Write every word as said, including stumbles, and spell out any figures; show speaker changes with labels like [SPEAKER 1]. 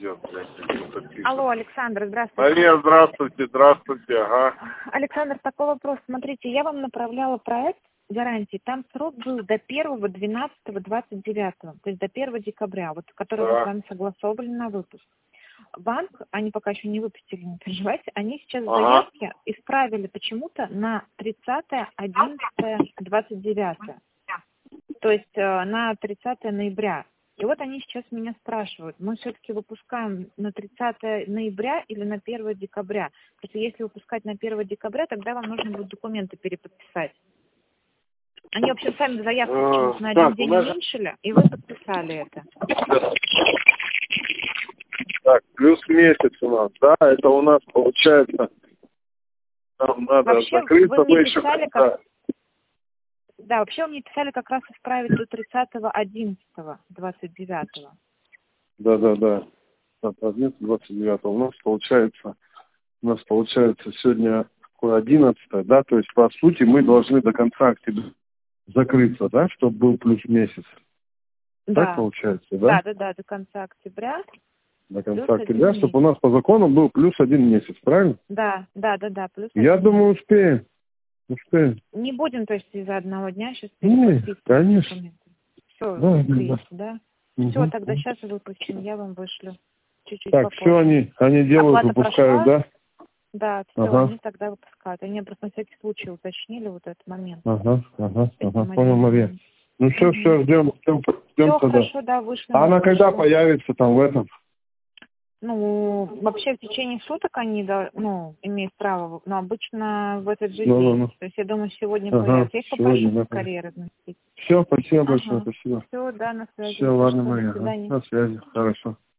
[SPEAKER 1] идет, блядь.
[SPEAKER 2] Алло, Александр, здравствуйте.
[SPEAKER 1] Мария, здравствуйте, здравствуйте, ага.
[SPEAKER 2] Александр, такой вопрос. Смотрите, я вам направляла проект гарантии. Там срок был до первого двенадцатого двадцать девятого, то есть до первого декабря, вот, который
[SPEAKER 1] Да.
[SPEAKER 2] мы с вами согласовывали на выпуск. Банк, они пока еще не выпустили, не переживайте, они сейчас
[SPEAKER 1] Ага.
[SPEAKER 2] заявки исправили почему-то на тридцатое одиннадцатое двадцать девятое, то есть э, на тридцатое ноября. И вот они сейчас меня спрашивают, мы все-таки выпускаем на тридцатое ноября или на первое декабря? Потому что если выпускать на первое декабря, тогда вам нужно будет документы переподписать. Они вообще сами заявку
[SPEAKER 1] А,
[SPEAKER 2] на
[SPEAKER 1] так,
[SPEAKER 2] один день
[SPEAKER 1] у нас-
[SPEAKER 2] уменьшили, и вы подписали это.
[SPEAKER 1] Так, плюс месяц у нас, да, это у нас получается, нам надо
[SPEAKER 2] Вообще,
[SPEAKER 1] закрыться
[SPEAKER 2] вы мне
[SPEAKER 1] выше.
[SPEAKER 2] писали, как... Да, вообще вы мне писали как раз исправить до тридцатого одиннадцатого двадцать девятого.
[SPEAKER 1] Да, да, да. одиннадцатого двадцать девятого у нас получается, у нас получается сегодня какое одиннадцатое, да, то есть по сути мы должны до конца октября закрыться, да, чтобы был плюс месяц.
[SPEAKER 2] Да.
[SPEAKER 1] Так получается, да?
[SPEAKER 2] Да, да, да, до конца октября.
[SPEAKER 1] До конца
[SPEAKER 2] плюс
[SPEAKER 1] октября,
[SPEAKER 2] один
[SPEAKER 1] чтобы у нас по закону был плюс один месяц, правильно?
[SPEAKER 2] Да, да, да, да, плюс
[SPEAKER 1] Я
[SPEAKER 2] один
[SPEAKER 1] думаю, успеем. Успеем.
[SPEAKER 2] Не будем, то есть, из-за одного дня сейчас
[SPEAKER 1] Не,
[SPEAKER 2] переподписывать
[SPEAKER 1] конечно.
[SPEAKER 2] документы. Все,
[SPEAKER 1] Да, да,
[SPEAKER 2] клеите, да?
[SPEAKER 1] да.
[SPEAKER 2] Все,
[SPEAKER 1] Мгм.
[SPEAKER 2] тогда сейчас выпустим, я вам вышлю чуть-чуть
[SPEAKER 1] Так,
[SPEAKER 2] попозже.
[SPEAKER 1] все они, они делают,
[SPEAKER 2] Оплата
[SPEAKER 1] выпускают,
[SPEAKER 2] прошла?
[SPEAKER 1] да?
[SPEAKER 2] Да, все,
[SPEAKER 1] Ага.
[SPEAKER 2] они тогда выпускают. Они просто на всякий случай уточнили вот этот момент.
[SPEAKER 1] Ага, ага,
[SPEAKER 2] С этим
[SPEAKER 1] ага. Понял,
[SPEAKER 2] один
[SPEAKER 1] Мария.
[SPEAKER 2] днем.
[SPEAKER 1] Ну все,
[SPEAKER 2] Мгм.
[SPEAKER 1] все, ждем, ждем, ждем
[SPEAKER 2] Все
[SPEAKER 1] тогда.
[SPEAKER 2] хорошо, да, вышли.
[SPEAKER 1] А она когда появится там в этом?
[SPEAKER 2] Ну, вообще в течение суток они, да, ну, имеют право, но обычно в этот же
[SPEAKER 1] Ну,
[SPEAKER 2] день.
[SPEAKER 1] ну, ну.
[SPEAKER 2] То есть я думаю, сегодня
[SPEAKER 1] Ага,
[SPEAKER 2] появится. Я их попрошу
[SPEAKER 1] сегодня, да,
[SPEAKER 2] скорее разместить.
[SPEAKER 1] Все, спасибо большое,
[SPEAKER 2] Ага.
[SPEAKER 1] спасибо.
[SPEAKER 2] Все, да, на связи.
[SPEAKER 1] Все, ладно,
[SPEAKER 2] До
[SPEAKER 1] Мария, ага.
[SPEAKER 2] свидания.
[SPEAKER 1] На связи, хорошо.